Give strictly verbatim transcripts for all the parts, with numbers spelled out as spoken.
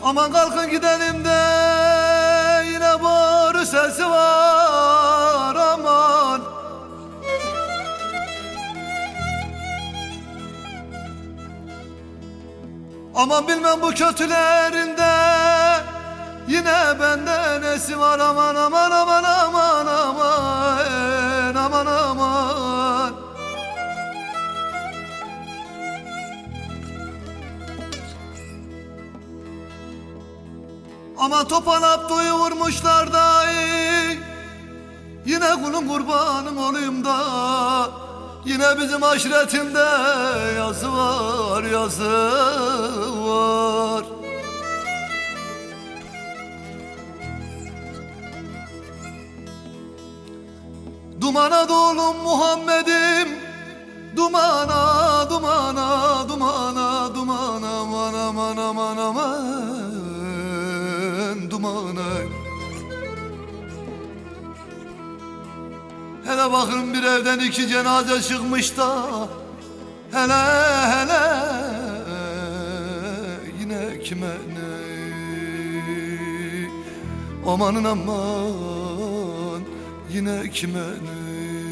Aman kalkın gidelim de yine boru sesi var aman. Aman bilmem bu kötülerinde yine bende nesi var aman aman aman aman aman aman aman. Aman topan Abdu'yu vurmuşlar da yine kulun kurbanım olayım da yine bizim aşiretimde yazı var yazı var. Dumana dolum Muhammed'im, dumana dumana dumana dumana aman aman aman aman dumana. Hele bakın bir evden iki cenaze çıkmış da hele hele yine kime ne amanın aman yine kime ne.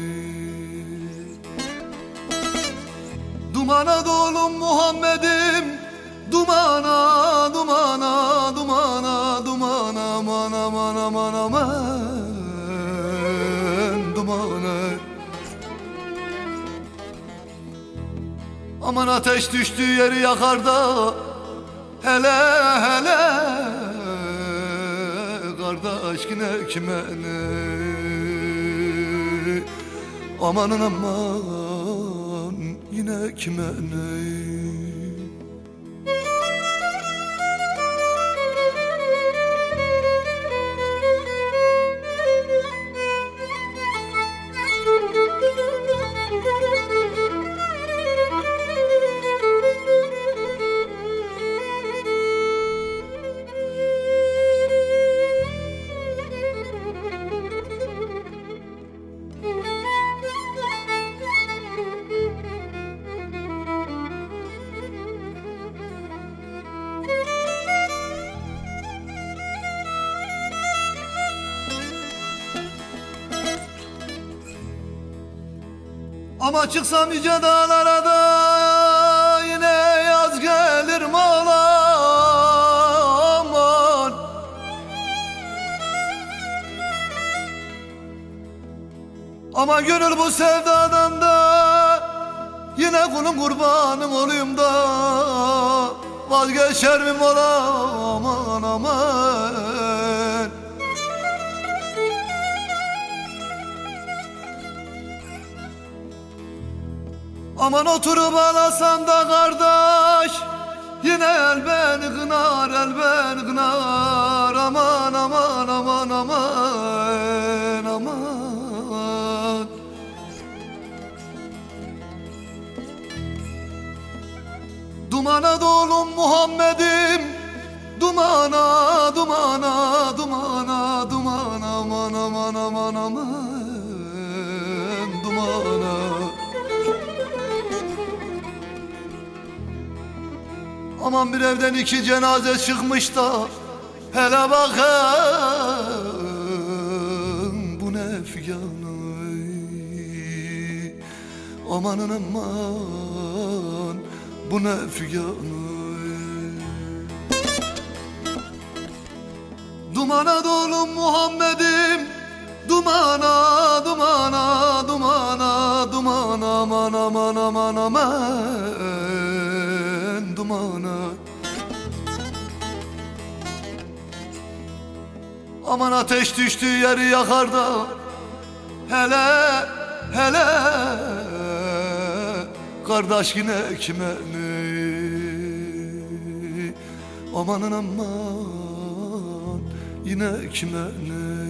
Dumana dolum Muhammed'im, dumana dumana dumana dumana aman aman aman aman dumana. Aman ateş düştüğü yeri yakar da hele hele kardeş yine kime ne amanın aman yine kime ne. Ama çıksam yüce dağlara da yine yaz gelir mola aman. Ama gönül bu sevdadan da yine kulun kurbanım olayım da vazgeçer mi mola aman aman. Aman oturup ağlasam da kardeş yine el beni kınar el beni kınar aman aman aman aman aman. Dumana dolum Muhammed'im, dumana dumana dumana dumana aman aman aman aman dumana. Aman bir evden iki cenaze çıkmış da hele bakın bu ne figanı amanın aman bu ne figanı. Dumana dolum Muhammed'im, dumana dumana dumana dumana aman aman aman aman dumana. Aman ateş düştüğü yeri yakar da hele hele kardeş yine kime ne amanın aman yine kime ne.